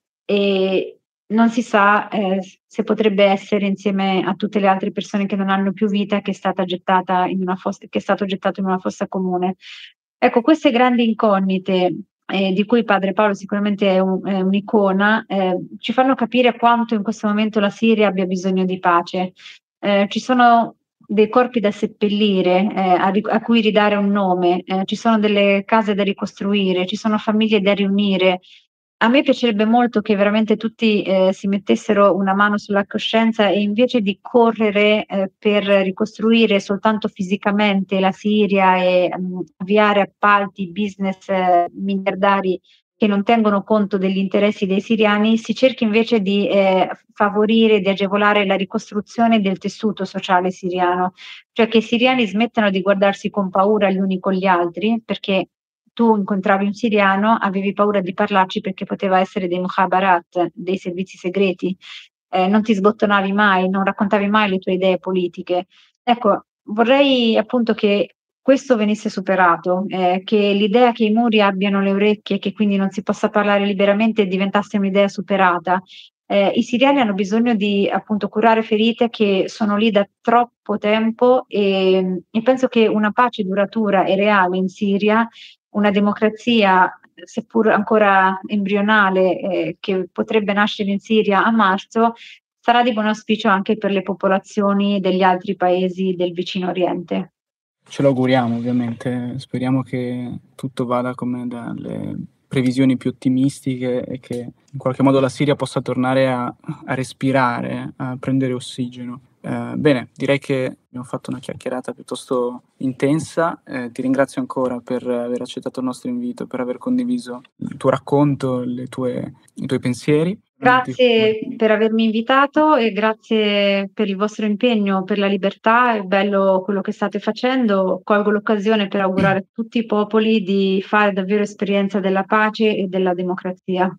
e non si sa se potrebbe essere insieme a tutte le altre persone che non hanno più vita, che è stata gettata in una fossa, che è stato gettato in una fossa comune. Ecco, queste grandi incognite, di cui padre Paolo sicuramente è un'icona, ci fanno capire quanto in questo momento la Siria abbia bisogno di pace. Ci sono dei corpi da seppellire, a cui ridare un nome, ci sono delle case da ricostruire, ci sono famiglie da riunire. A me piacerebbe molto che veramente tutti si mettessero una mano sulla coscienza e invece di correre per ricostruire soltanto fisicamente la Siria e avviare appalti, business miliardari che non tengono conto degli interessi dei siriani, si cerchi invece di favorire, di agevolare la ricostruzione del tessuto sociale siriano, cioè che i siriani smettano di guardarsi con paura gli uni con gli altri, perché tu incontravi un siriano, avevi paura di parlarci perché poteva essere dei mukhabarat, dei servizi segreti, non ti sbottonavi mai, non raccontavi mai le tue idee politiche. Ecco, vorrei appunto che questo venisse superato, che l'idea che i muri abbiano le orecchie e che quindi non si possa parlare liberamente diventasse un'idea superata. I siriani hanno bisogno di appunto curare ferite che sono lì da troppo tempo, e penso che una pace duratura e reale in Siria, una democrazia, seppur ancora embrionale, che potrebbe nascere in Siria a marzo, sarà di buon auspicio anche per le popolazioni degli altri paesi del vicino Oriente. Ce lo auguriamo ovviamente, speriamo che tutto vada come dalle previsioni più ottimistiche e che in qualche modo la Siria possa tornare a respirare, a prendere ossigeno. Bene, direi che abbiamo fatto una chiacchierata piuttosto intensa. Ti ringrazio ancora per aver accettato il nostro invito, per aver condiviso il tuo racconto, i tuoi pensieri. Grazie per avermi invitato e grazie per il vostro impegno per la libertà. È bello quello che state facendo. Colgo l'occasione per augurare a tutti i popoli di fare davvero esperienza della pace e della democrazia.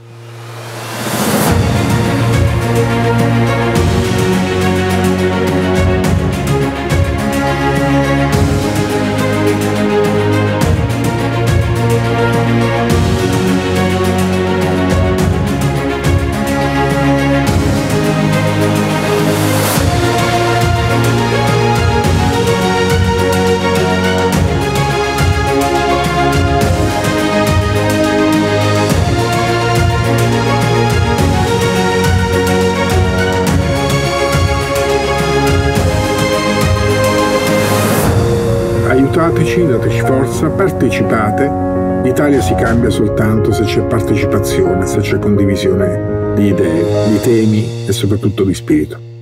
Aiutateci, dateci forza, partecipate. L'Italia si cambia soltanto se c'è partecipazione, se c'è condivisione di idee, di temi e soprattutto di spirito.